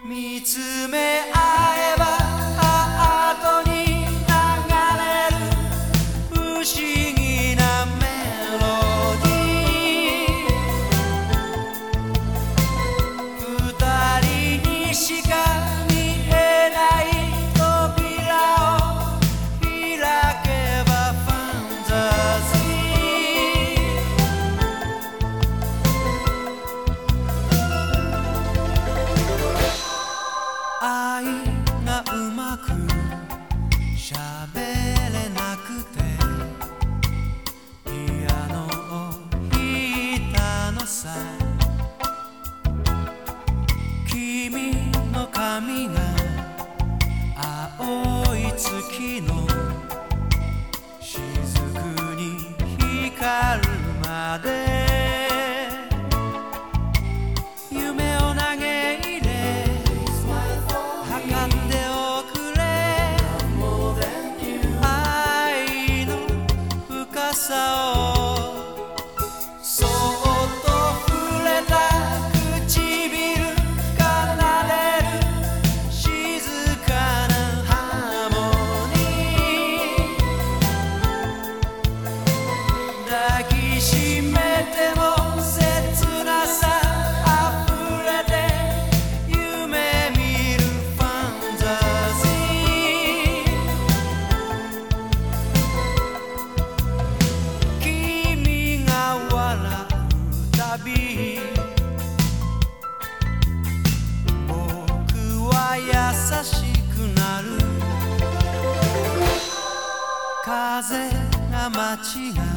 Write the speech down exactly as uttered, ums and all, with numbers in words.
見つめ合えばハートに流れる不思議なメロディー、二人にしか見えない扉を開けばファンタジー、愛がうまく喋れなくてピアノを弾いたのさ。君の髪が青い月の雫に光るまで夢を投げ入れ測っておくれ愛の深さを。そっと触れた唇奏でる静かなハーモニー、抱きしめても切なさあふれて夢見るファンタジー、君が笑うたび僕は優しくなる。風が街が